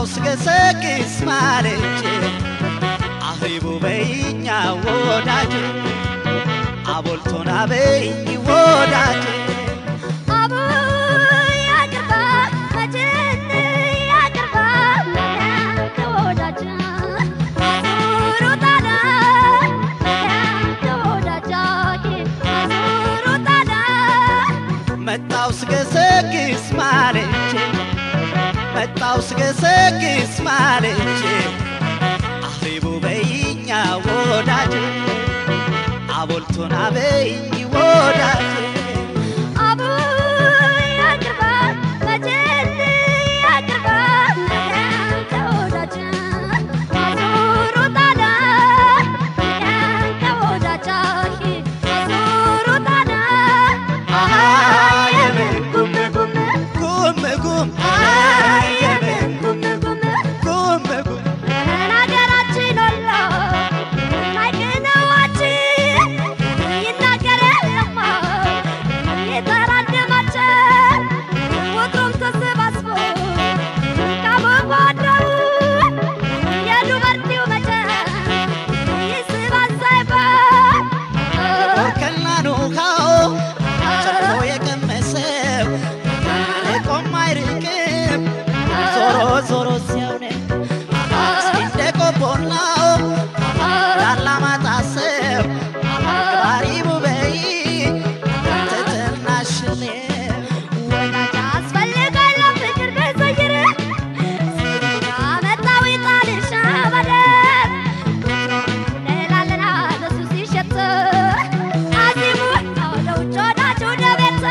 ስገሰግስ ማለች አህሪቡ በይኛ ወዳጅ አቦልቶና በይኝ ወዳጅ መጣው ስገሰግስ ማለች መጣው ስገሰግስ ማለች አህሪቡ በይኛ ወዳጅ አቦልቶና በይኝ ወዳጅ ዞሮ ሲያውነ ሲደቆ ቦናው ላላማታሰብ ባሪቡ በይ ተተናሽኔ ወዳጅ አስፈልጋለ ፍቅር በዘይረ አመጣው ይጣልሽ አበደ ለላለና ለሱ ሲሸት አዚሙ ነው ጆዳቹ ደበተ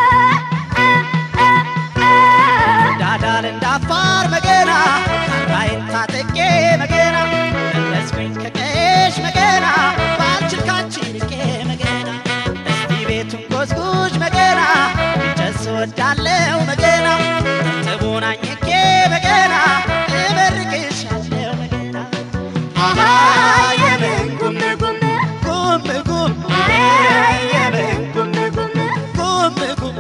ዳዳል እንዳፋር መገና ካይን ታጠቄ መገና ለስኩኝ ከቀሽ መገና ባልችል ካንቺ ልቄ መገና እስቲ ቤቱን ጎዝጉዥ መገና ጀስ ወዳለው መገና ተቦናኝኬ መገና እመርቅሻለው መገና አሃ የምን ጉም ጉም ጉም ጉም የምን ጉም ጉም ጉም ጉም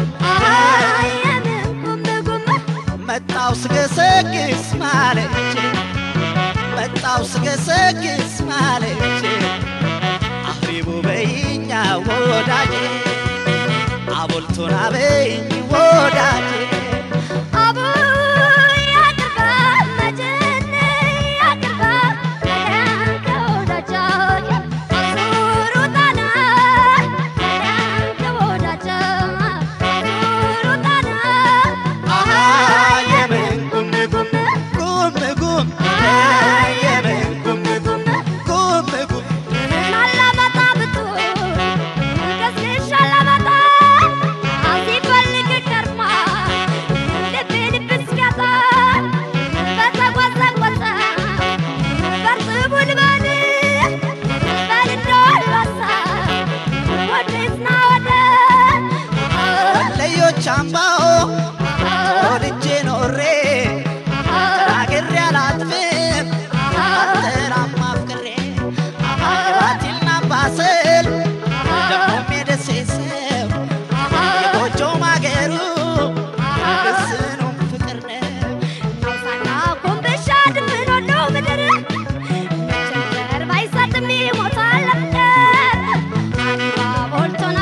መጣው ስገሰግስ ማለች መጣው ስገሰግስ ማለች አህሪቡ በይኛ ወዳጅ አቦልቶና በይኝ ወዳጅ ቻምባኦ ወልጄ ኖሬ ተናግሬ አላጥፍም አተራም አፍቅሬ አባቴና ባሰል ደሞም የደሴ ሰው የጎጆ ማገሩ በስኑም ፍቅር ነው ናውሳና ኮምበሻ ድፍን ወሎ ምድር መቸገር ባይሰጥም ይሞታል ለፍቅር አቦልቶና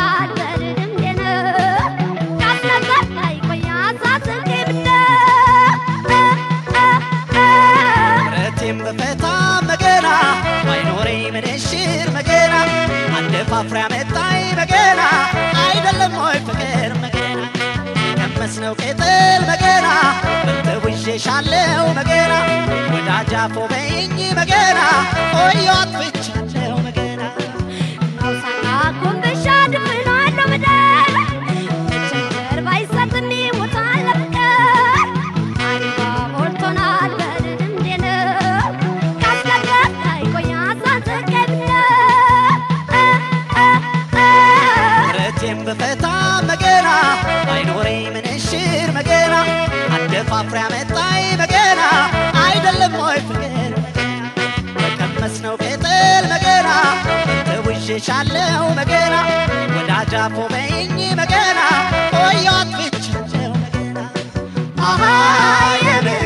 በፈታ መገና ባይኖረኝ ምንሽር መገና አንደፋፍራ መጣይ መገና አይደለም ወይ ፍቅር መገና ከመስነው ቅጠል መገና በተውዤሻለው መገና ወዳጅ አፎ በይኝ መገና ቆዮ አጥፍቻለው መገና ናውሳና ኮምበሻ ድፍን ወሎ ምድር መቸገር ባይሰጥም ይሞታል ለፍቅር አቦልቶናል በፈታ መገና ባይኖረኝ ምንሽር መገና አንደፋፍራ መጣይ መገና አይደለም ወይ ፍቅር መገና በቀመስነው ቅጠል መገና ተውዤሻለው መገና ወዳጅ አፎ በይኝ መገና ቆዮ አጥፍቻለው መገና አሃ የምን